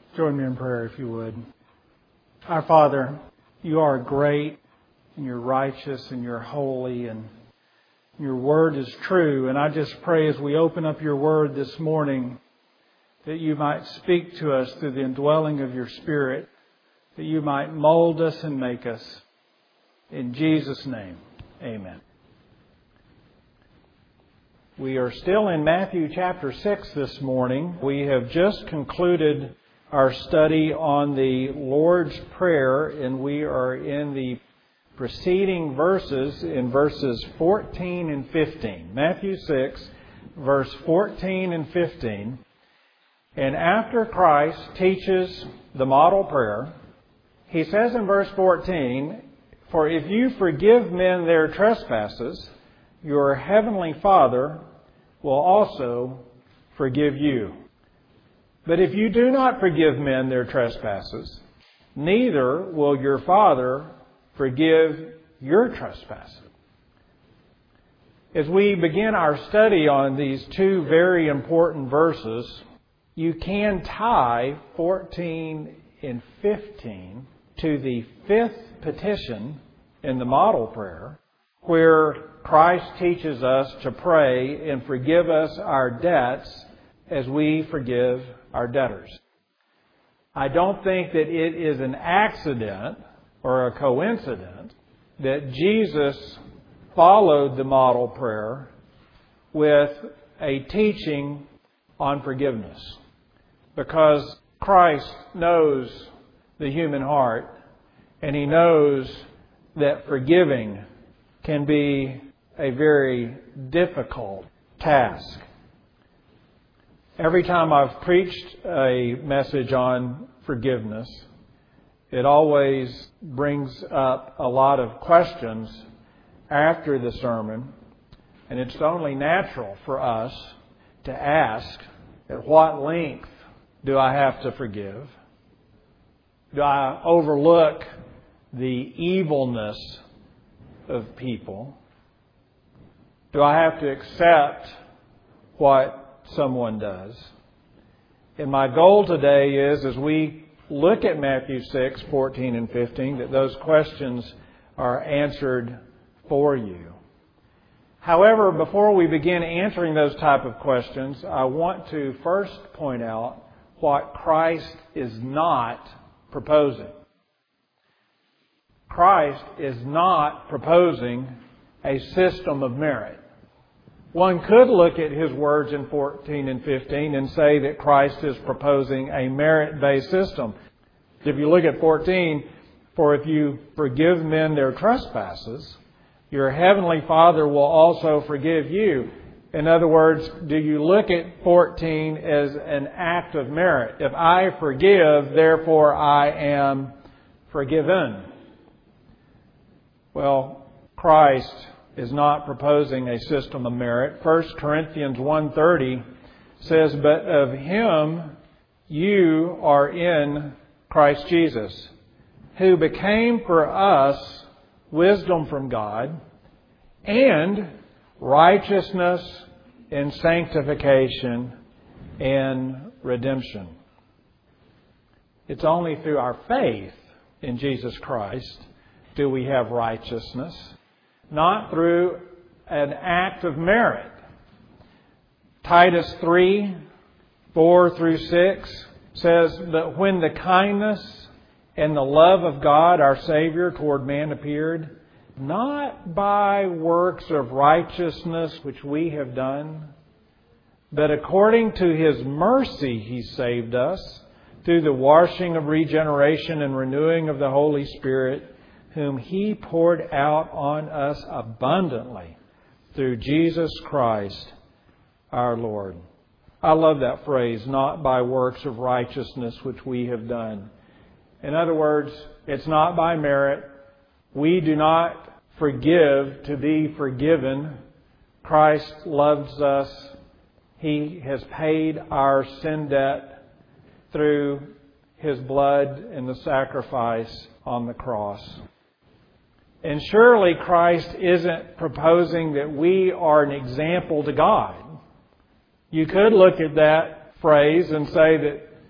Join me in prayer if you would. Our Father, you are great and you're righteous and you're holy and your word is true. And I just pray as we open up your word this morning that you might speak to us through the indwelling of your Spirit, that you might mold us and make us. In Jesus' name, amen. We are still in Matthew chapter 6 this morning. We have just concluded our study on the Lord's Prayer, and we are in the preceding verses in verses 14 and 15. Matthew 6, verse 14 and 15. And after Christ teaches the model prayer, He says in verse 14, "For if you forgive men their trespasses, your heavenly Father will also forgive you. But if you do not forgive men their trespasses, neither will your Father forgive your trespasses." As we begin our study on these two very important verses, you can tie 14 and 15 to the fifth petition in the model prayer, where Christ teaches us to pray and forgive us our debts as we forgive our debtors. I don't think that it is an accident or a coincidence that Jesus followed the model prayer with a teaching on forgiveness. Because Christ knows the human heart, and He knows that forgiving can be a very difficult task. Every time I've preached a message on forgiveness, it always brings up a lot of questions after the sermon, and it's only natural for us to ask, at what length do I have to forgive? Do I overlook the evilness of people? Do I have to accept what someone does? And my goal today is, as we look at Matthew 6, 14 and 15, that those questions are answered for you. However, before we begin answering those type of questions, I want to first point out what Christ is not proposing. Christ is not proposing a system of merit. One could look at His words in 14 and 15 and say that Christ is proposing a merit-based system. If you look at 14, "For if you forgive men their trespasses, your heavenly Father will also forgive you." In other words, do you look at 14 as an act of merit? If I forgive, therefore I am forgiven. Well, Christ is not proposing a system of merit. 1 Corinthians 1:30 says, "But of Him you are in Christ Jesus, who became for us wisdom from God, and righteousness and sanctification and redemption." It's only through our faith in Jesus Christ do we have righteousness, not through an act of merit. Titus 3, 4 through 6 says, "But when the kindness and the love of God our Savior toward man appeared, not by works of righteousness which we have done, but according to His mercy He saved us, through the washing of regeneration and renewing of the Holy Spirit, whom He poured out on us abundantly through Jesus Christ our Lord." I love that phrase, "not by works of righteousness which we have done." In other words, it's not by merit. We do not forgive to be forgiven. Christ loves us. He has paid our sin debt through His blood and the sacrifice on the cross. And surely Christ isn't proposing that we are an example to God. You could look at that phrase and say that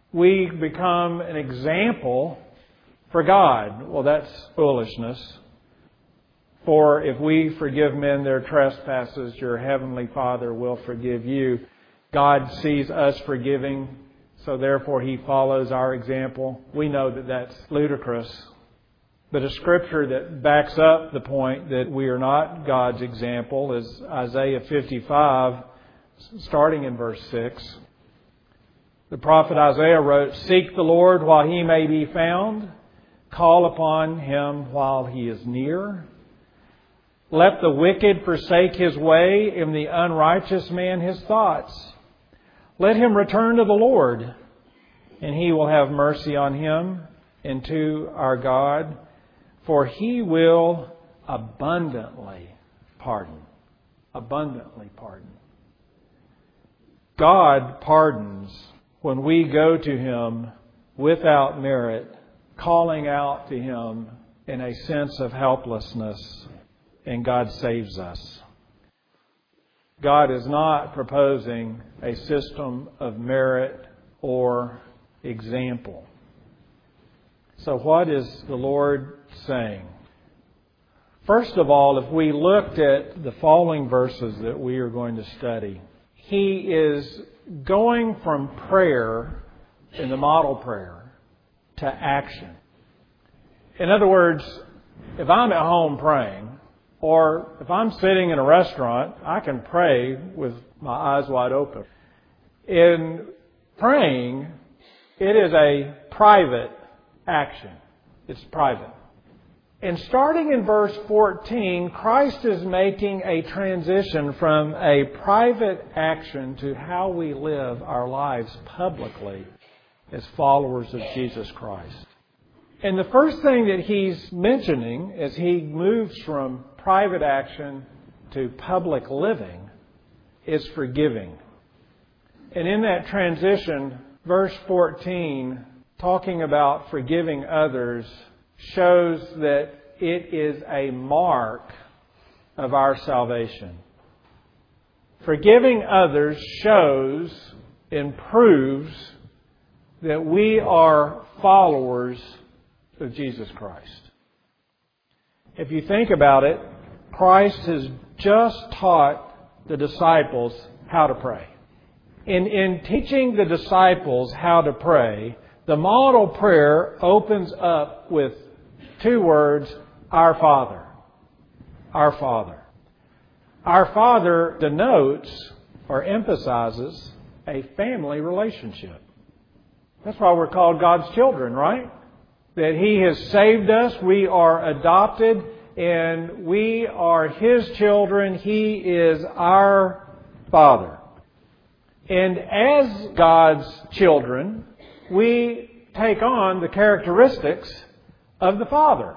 we become an example for God. Well, that's foolishness. For if we forgive men their trespasses, your heavenly Father will forgive you. God sees us forgiving, so therefore He follows our example. We know that that's ludicrous. But a scripture that backs up the point that we are not God's example is Isaiah 55, starting in verse 6. The prophet Isaiah wrote, "Seek the Lord while He may be found. Call upon Him while He is near. Let the wicked forsake his way, and the unrighteous man his thoughts. Let him return to the Lord, and He will have mercy on him, and to our God, for He will abundantly pardon." Abundantly pardon. God pardons when we go to Him without merit, calling out to Him in a sense of helplessness, and God saves us. God is not proposing a system of merit or example. So what is the Lord saying? First of all, if we looked at the following verses that we are going to study, He is going from prayer in the model prayer to action. In other words, if I'm at home praying, or if I'm sitting in a restaurant, I can pray with my eyes wide open. In praying, it is a private action. It's private. And starting in verse 14, Christ is making a transition from a private action to how we live our lives publicly as followers of Jesus Christ. And the first thing that He's mentioning as He moves from private action to public living is forgiving. And in that transition, verse 14, talking about forgiving others, shows that it is a mark of our salvation. Forgiving others shows and proves that we are followers of Jesus Christ. If you think about it, Christ has just taught the disciples how to pray. In teaching the disciples how to pray, the model prayer opens up with two words, Our Father. Our Father. Our Father denotes or emphasizes a family relationship. That's why we're called God's children, right? That He has saved us, we are adopted, and we are His children. He is our Father. And as God's children, we take on the characteristics of the Father.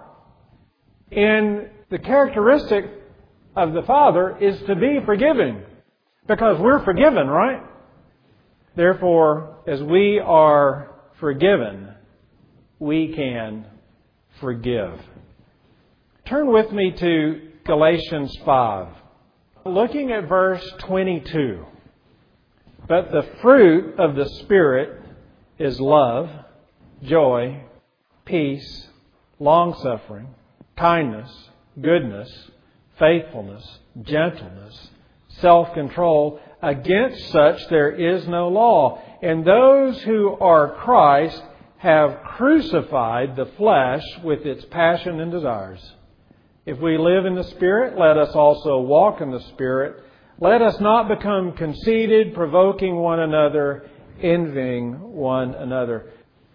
And the characteristic of the Father is to be forgiving, because we're forgiven, right? Therefore, as we are forgiven, we can forgive. Turn with me to Galatians 5. Looking at verse 22. But the fruit of the Spirit is love, joy, peace, long-suffering, kindness, goodness, faithfulness, gentleness, self-control. Against such there is no law. And those who are Christ have crucified the flesh with its passion and desires. If we live in the Spirit, let us also walk in the Spirit. Let us not become conceited, provoking one another, envying one another.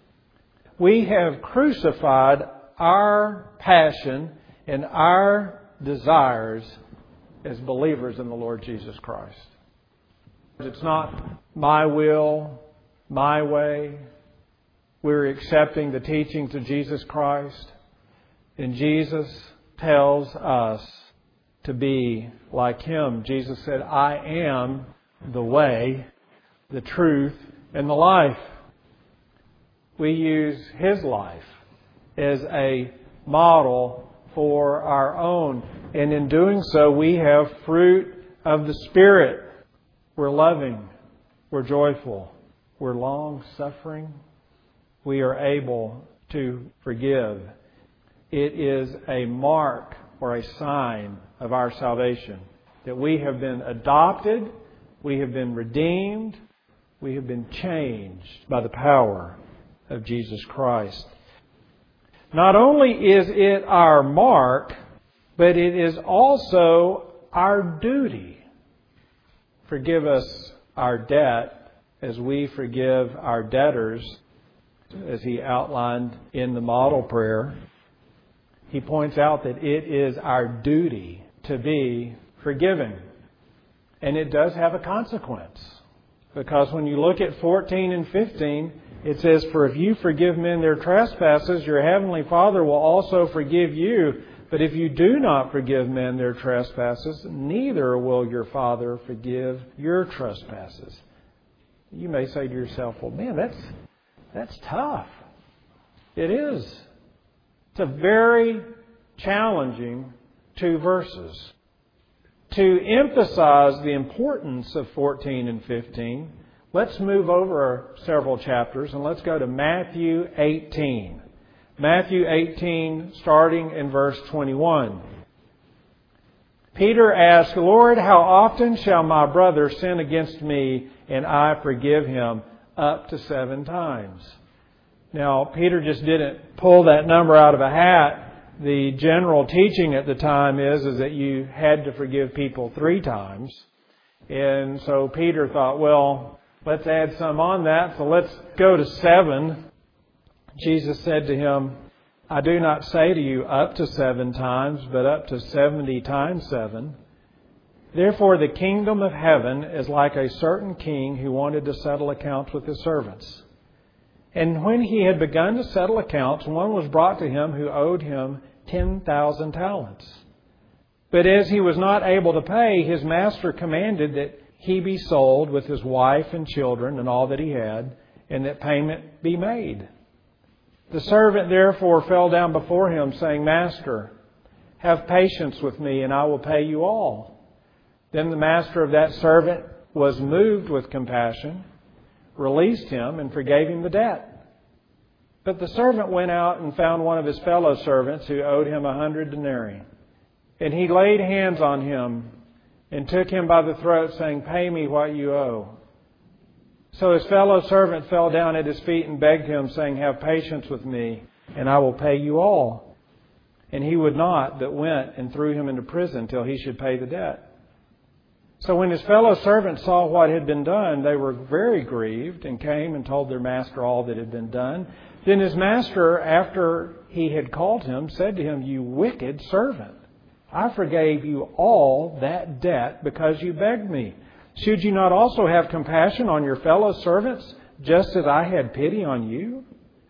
We have crucified our passion and our desires as believers in the Lord Jesus Christ. It's not my will, my way. We're accepting the teachings of Jesus Christ. And Jesus tells us to be like Him. Jesus said, I am the way, the truth, and the life. We use His life as a model for our own. And in doing so, we have fruit of the Spirit. We're loving. We're joyful. We're long-suffering. we are able to forgive. It is a mark or a sign of our salvation that we have been adopted, we have been redeemed, we have been changed by the power of Jesus Christ. Not only is it our mark, but it is also our duty. Forgive us our debt as we forgive our debtors, as he outlined in the model prayer. He points out that it is our duty to be forgiving. And it does have a consequence. Because when you look at 14 and 15, it says, "For if you forgive men their trespasses, your heavenly Father will also forgive you. But if you do not forgive men their trespasses, neither will your Father forgive your trespasses." You may say to yourself, "Well, man, that's tough." It is. It's a very challenging 2 verses. To emphasize the importance of 14 and 15, let's move over several chapters and let's go to Matthew 18. Matthew 18, starting in verse 21. Peter asked, "Lord, how often shall my brother sin against me and I forgive him? Up to 7 times." Now, Peter just didn't pull that number out of a hat. The general teaching at the time is that you had to forgive people 3 times. And so Peter thought, well, let's add some on that. So let's go to 7. Jesus said to him, "I do not say to you up to 7 times, but up to 70 times 7. Therefore the kingdom of heaven is like a certain king who wanted to settle accounts with his servants. And when he had begun to settle accounts, one was brought to him who owed him 10,000 talents. But as he was not able to pay, his master commanded that he be sold with his wife and children and all that he had, and that payment be made. The servant therefore fell down before him, saying, 'Master, have patience with me, and I will pay you all.' Then the master of that servant was moved with compassion, released him, and forgave him the debt. But the servant went out and found one of his fellow servants who owed him 100 denarii. And he laid hands on him and took him by the throat, saying, 'Pay me what you owe.' So his fellow servant fell down at his feet and begged him, saying, 'Have patience with me, and I will pay you all.' And he would not, but went and threw him into prison till he should pay the debt. So when his fellow servants saw what had been done, they were very grieved and came and told their master all that had been done. Then his master, after he had called him, said to him, 'You wicked servant, I forgave you all that debt because you begged me. Should you not also have compassion on your fellow servants, just as I had pity on you?'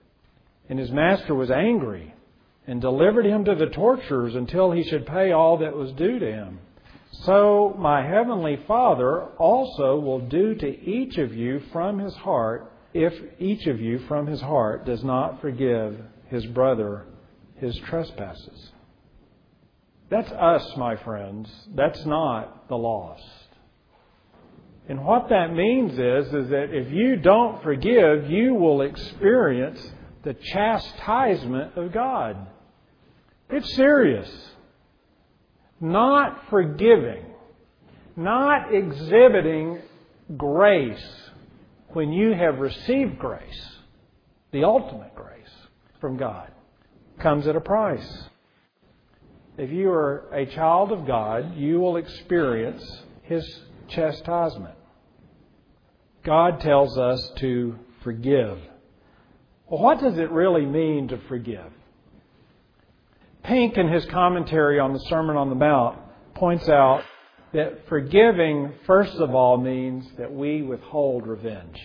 And his master was angry and delivered him to the torturers until he should pay all that was due to him. So my heavenly Father also will do to each of you from his heart, if each of you from his heart does not forgive his brother his trespasses." That's us, my friends. That's not the lost. And what that means is that if you don't forgive, you will experience the chastisement of God. It's serious. Not forgiving, not exhibiting grace when you have received grace, the ultimate grace from God, comes at a price. If you are a child of God, you will experience His chastisement. God tells us to forgive. Well, what does it really mean to forgive? Pink, in his commentary on the Sermon on the Mount, points out that forgiving, first of all, means that we withhold revenge.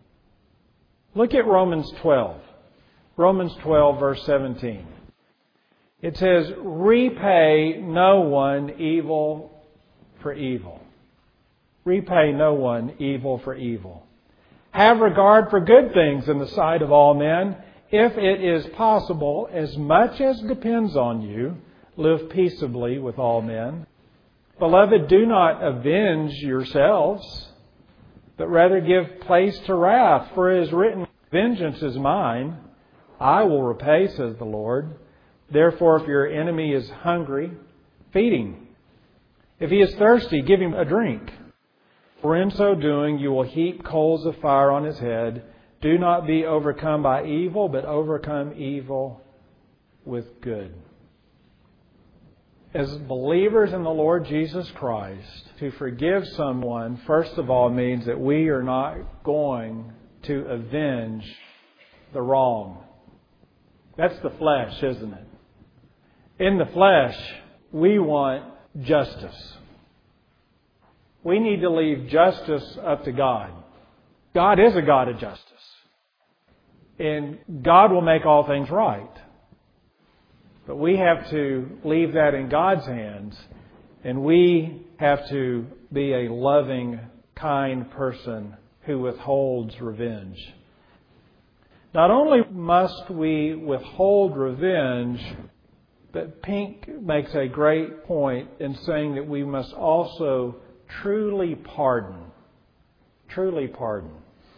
Look at Romans 12. Romans 12, verse 17. It says, "Repay no one evil for evil." Repay no one evil for evil. "Have regard for good things in the sight of all men. If it is possible, as much as depends on you, live peaceably with all men. Beloved, do not avenge yourselves, but rather give place to wrath. For it is written, Vengeance is mine. I will repay, says the Lord. Therefore, if your enemy is hungry, feed him. If he is thirsty, give him a drink. For in so doing, you will heap coals of fire on his head. Do not be overcome by evil, but overcome evil with good. As believers in the Lord Jesus Christ, to forgive someone, first of all, means that we are not going to avenge the wrong. That's the flesh, isn't it? In the flesh, we want justice. We need to leave justice up to God. God is a God of justice. And God will make all things right. But we have to leave that in God's hands. And we have to be a loving, kind person who withholds revenge. Not only must we withhold revenge, but Pink makes a great point in saying that we must also truly pardon. Truly pardon.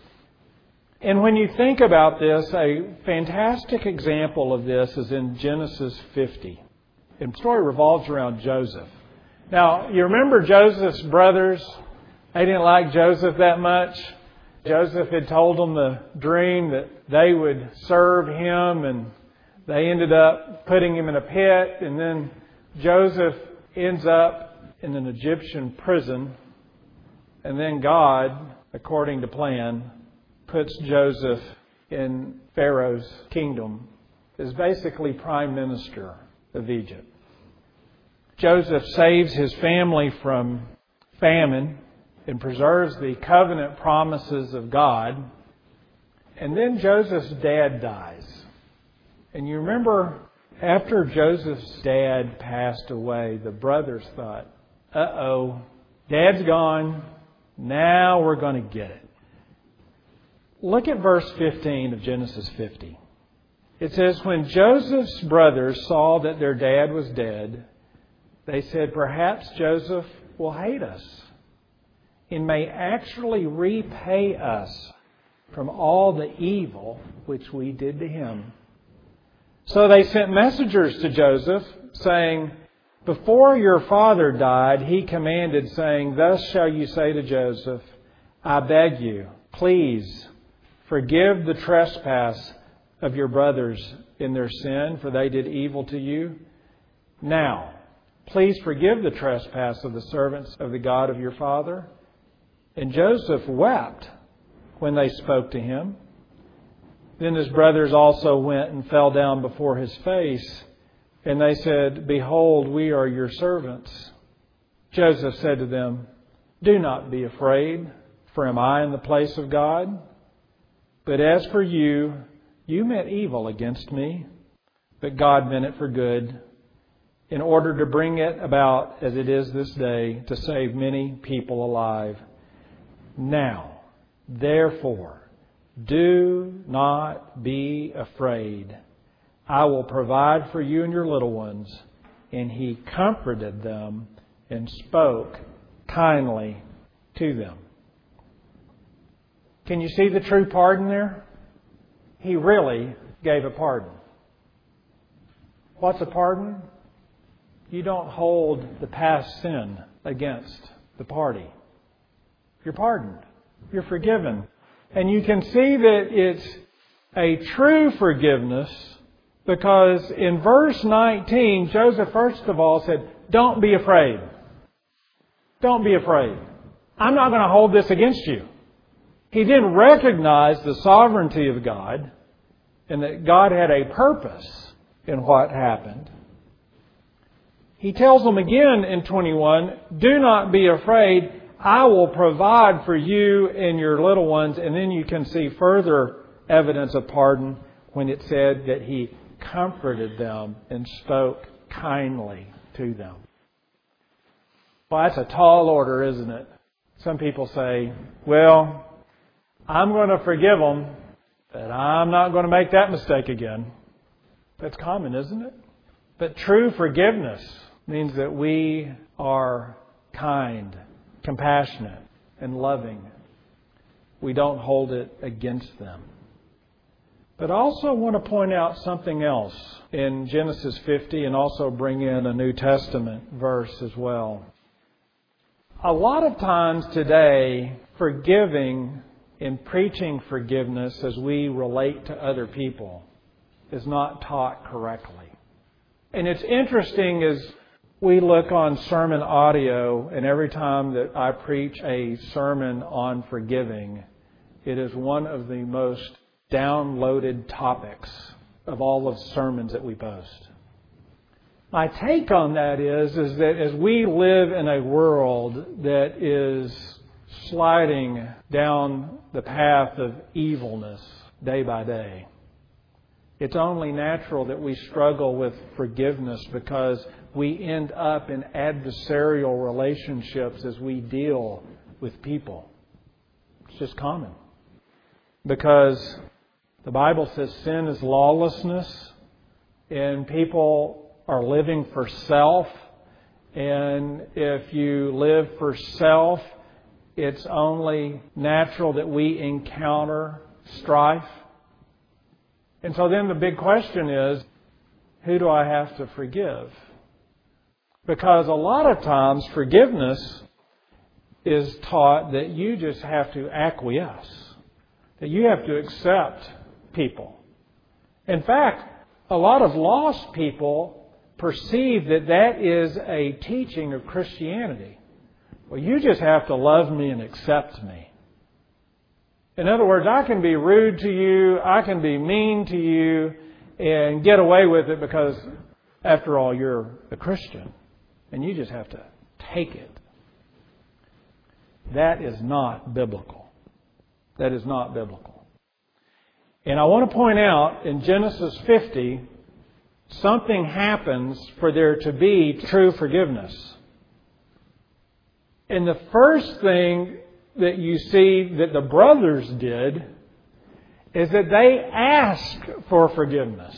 And when you think about this, a fantastic example of this is in Genesis 50. And the story revolves around Joseph. Now, you remember Joseph's brothers? They didn't like Joseph that much. Joseph had told them the dream that they would serve him, and they ended up putting him in a pit. And then Joseph ends up in an Egyptian prison. And then God, according to plan, puts Joseph in Pharaoh's kingdom as basically prime minister of Egypt. Joseph saves his family from famine and preserves the covenant promises of God. And then Joseph's dad dies. And you remember, after Joseph's dad passed away, the brothers thought, uh-oh, Dad's gone. Now we're going to get it. Look at verse 15 of Genesis 50. It says, when Joseph's brothers saw that their dad was dead, they said, perhaps Joseph will hate us and may actually repay us from all the evil which we did to him. So they sent messengers to Joseph, saying, before your father died, he commanded, saying, thus shall you say to Joseph, I beg you, please forgive the trespass of your brothers in their sin, for they did evil to you. Now, please forgive the trespass of the servants of the God of your father. And Joseph wept when they spoke to him. Then his brothers also went and fell down before his face. And they said, behold, we are your servants. Joseph said to them, do not be afraid, for am I in the place of God? But as for you, you meant evil against me, but God meant it for good, in order to bring it about as it is this day, to save many people alive. Now, therefore, do not be afraid. I will provide for you and your little ones. And he comforted them and spoke kindly to them. Can you see the true pardon there? He really gave a pardon. What's a pardon? You don't hold the past sin against the party. You're pardoned. You're forgiven. And you can see that it's a true forgiveness because in verse 19, Joseph first of all said, don't be afraid. Don't be afraid. I'm not going to hold this against you. He didn't recognize the sovereignty of God and that God had a purpose in what happened. He tells them again in 21, do not be afraid. I will provide for you and your little ones. And then you can see further evidence of pardon when it said that he comforted them and spoke kindly to them. Well, that's a tall order, isn't it? Some people say, well, I'm going to forgive them, but I'm not going to make that mistake again. That's common, isn't it? But true forgiveness means that we are kind, compassionate, and loving. We don't hold it against them. But I also want to point out something else in Genesis 50 and also bring in a New Testament verse as well. A lot of times today, forgiving and preaching forgiveness as we relate to other people is not taught correctly. And it's interesting as we look on sermon audio, and every time that I preach a sermon on forgiving, it is one of the most downloaded topics of all of sermons that we post. My take on that is that as we live in a world that is sliding down the path of evilness day by day, it's only natural that we struggle with forgiveness because we end up in adversarial relationships as we deal with people. It's just common. Because the Bible says sin is lawlessness, and people are living for self. And if you live for self, it's only natural that we encounter strife. And so then the big question is, who do I have to forgive? Because a lot of times forgiveness is taught that you just have to acquiesce, that you have to accept people. In fact, a lot of lost people perceive that that is a teaching of Christianity. Well, you just have to love me and accept me. In other words, I can be rude to you, I can be mean to you, and get away with it because, after all, you're a Christian. And you just have to take it. That is not biblical. That is not biblical. And I want to point out, in Genesis 50, something happens for there to be true forgiveness. And the first thing that you see that the brothers did is that they asked for forgiveness.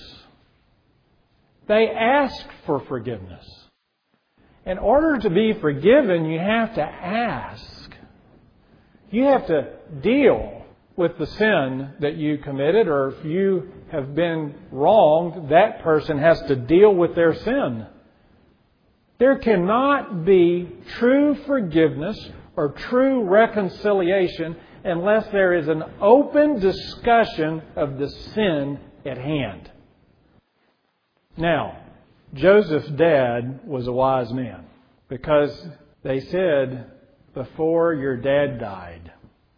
They asked for forgiveness. In order to be forgiven, you have to ask. You have to deal with the sin that you committed, or if you have been wronged, that person has to deal with their sin. There cannot be true forgiveness or true reconciliation unless there is an open discussion of the sin at hand. Now, Joseph's dad was a wise man because they said, before your dad died,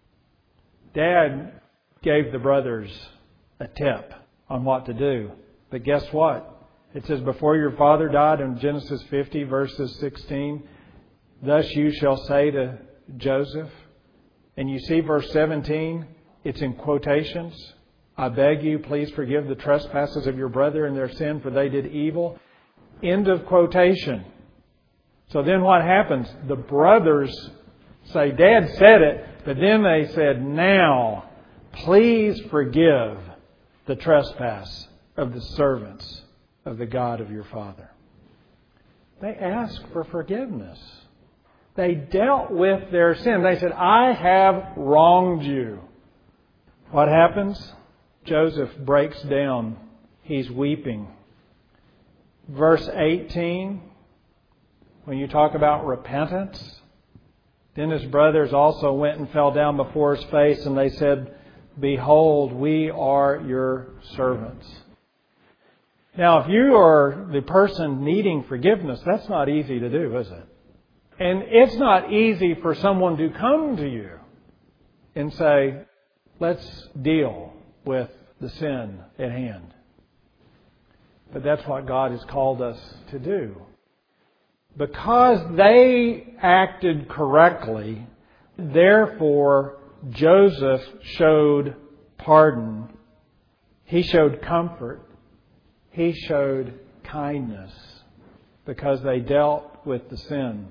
Dad gave the brothers a tip on what to do. But guess what? It says, before your father died in Genesis 50, verses 16, thus you shall say to Joseph. And you see verse 17, it's in quotations. I beg you, please forgive the trespasses of your brother and their sin, for they did evil. End of quotation. So then what happens? The brothers say, Dad said it, but then they said, now, please forgive the trespass of the servants of the God of your father. They asked for forgiveness. They dealt with their sin. They said, I have wronged you. What happens? Joseph breaks down. He's weeping. Verse 18, when you talk about repentance, then his brothers also went and fell down before his face, and they said, behold, we are your servants. Now, if you are the person needing forgiveness, that's not easy to do, is it? And it's not easy for someone to come to you and say, let's deal with the sin at hand. But that's what God has called us to do. Because they acted correctly, therefore Joseph showed pardon. He showed comfort. He showed kindness because they dealt with the sin.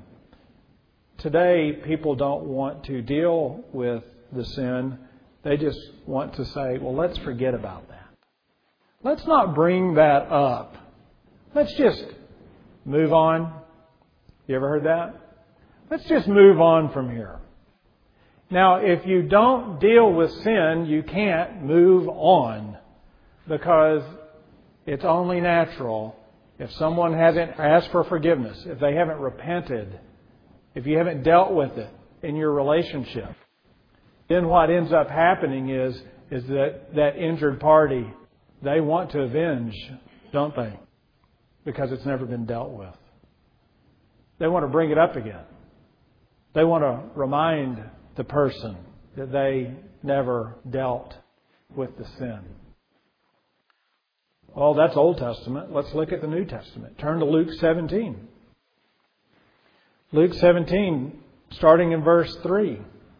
Today, people don't want to deal with the sin. They just want to say, well, let's forget about that. Let's not bring that up. Let's just move on. You ever heard that? Let's just move on from here. Now, if you don't deal with sin, you can't move on. because it's only natural if someone hasn't asked for forgiveness, if they haven't repented, if you haven't dealt with it in your relationship, then what ends up happening is that injured party, they want to avenge, don't they? Because it's never been dealt with. They want to bring it up again. They want to remind the person that they never dealt with the sin. Well, that's Old Testament. Let's look at the New Testament. Turn to Luke 17. Luke 17, starting in verse 3.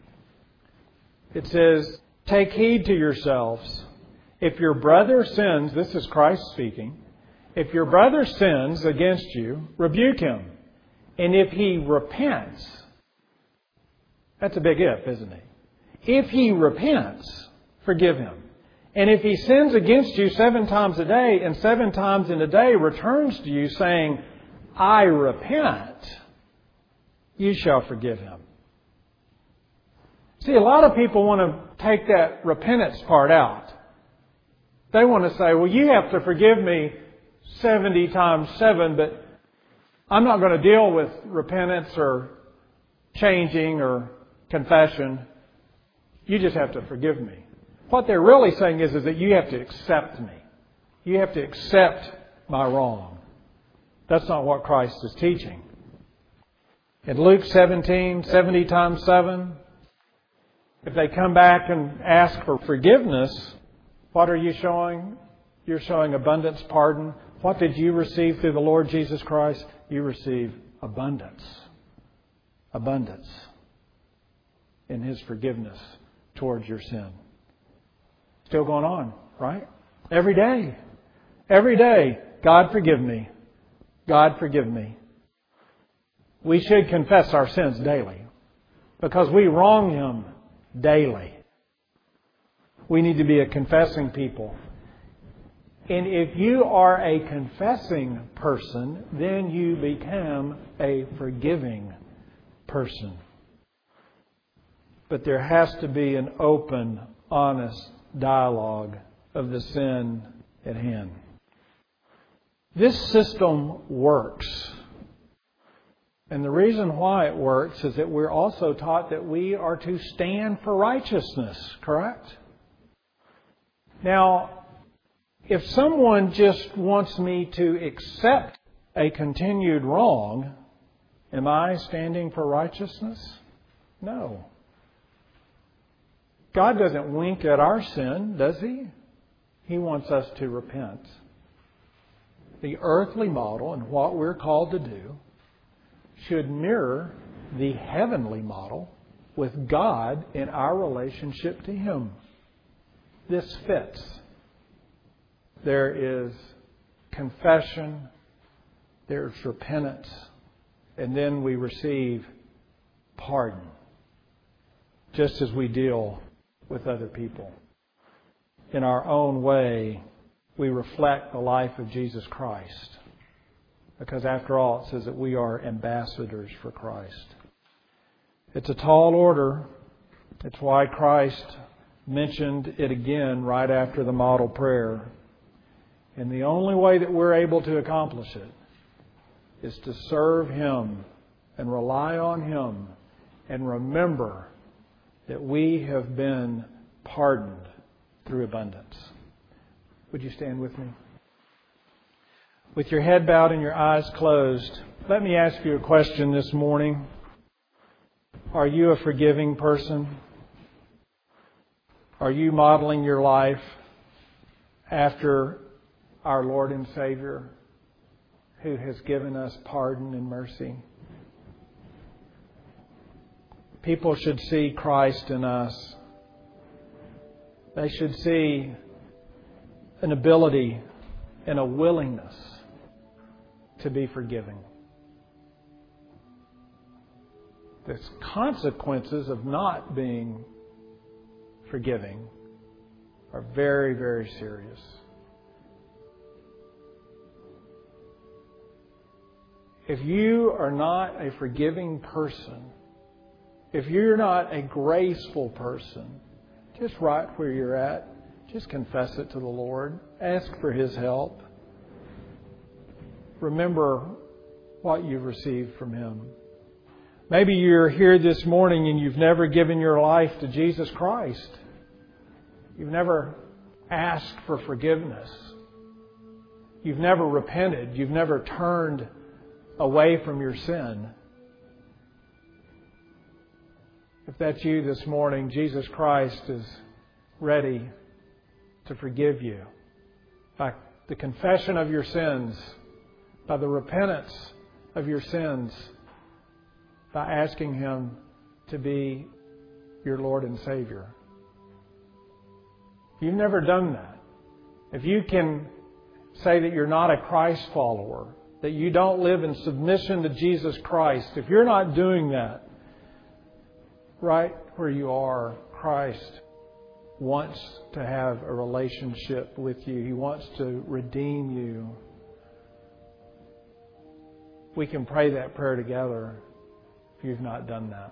It says, "Take heed to yourselves. If your brother sins," this is Christ speaking, "if your brother sins against you, rebuke him. And if he repents," that's a big if, isn't it? "If he repents, forgive him. And if he sins against you 7 times a day, and 7 times in a day returns to you saying, 'I repent,' you shall forgive him." See, a lot of people want to take that repentance part out. They want to say, "Well, you have to forgive me 70 times 7, but I'm not going to deal with repentance or changing or confession. You just have to forgive me." What they're really saying is that you have to accept me. You have to accept my wrong. That's not what Christ is teaching. In Luke 17, 70 times 7, if they come back and ask for forgiveness, what are you showing? You're showing abundance pardon. What did you receive through the Lord Jesus Christ? You receive abundance. Abundance in His forgiveness towards your sin. Still going on, right? Every day. Every day. God forgive me. God forgive me. We should confess our sins daily because we wrong Him daily. We need to be a confessing people. And if you are a confessing person, then you become a forgiving person. But there has to be an open, honest dialogue of the sin at hand. This system works. And the reason why it works is that we're also taught that we are to stand for righteousness, correct? Now, if someone just wants me to accept a continued wrong, am I standing for righteousness? No. God doesn't wink at our sin, does He? He wants us to repent. The earthly model and what we're called to do should mirror the heavenly model with God in our relationship to Him. This fits. There is confession, there's repentance, and then we receive pardon, just as we deal with other people. In our own way, we reflect the life of Jesus Christ. Because after all, it says that we are ambassadors for Christ. It's a tall order. It's why Christ mentioned it again right after the model prayer. And the only way that we're able to accomplish it is to serve Him and rely on Him and remember that we have been pardoned through abundance. Would you stand with me? With your head bowed and your eyes closed, let me ask you a question this morning. Are you a forgiving person? Are you modeling your life after our Lord and Savior, who has given us pardon and mercy? People should see Christ in us. They should see an ability and a willingness to be forgiving. The consequences of not being forgiving are very, very serious. If you are not a forgiving person, if you're not a graceful person, just right where you're at, just confess it to the Lord. Ask for His help. Remember what you've received from Him. Maybe you're here this morning and you've never given your life to Jesus Christ. You've never asked for forgiveness. You've never repented. You've never turned away from your sin. If that's you this morning, Jesus Christ is ready to forgive you by the confession of your sins, by the repentance of your sins, by asking Him to be your Lord and Savior. If you've never done that, if you can say that you're not a Christ follower, that you don't live in submission to Jesus Christ, if you're not doing that, right where you are, Christ wants to have a relationship with you. He wants to redeem you. We can pray that prayer together if you've not done that.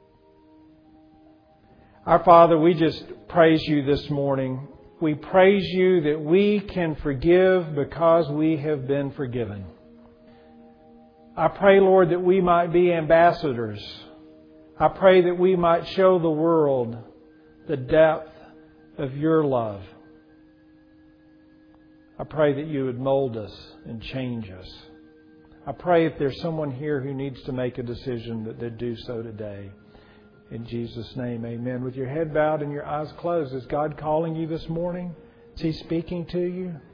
Our Father, we just praise You this morning. We praise You that we can forgive because we have been forgiven. I pray, Lord, that we might be ambassadors. I pray that we might show the world the depth of Your love. I pray that You would mold us and change us. I pray if there's someone here who needs to make a decision that they'd do so today. In Jesus' name, amen. With your head bowed and your eyes closed, is God calling you this morning? Is He speaking to you?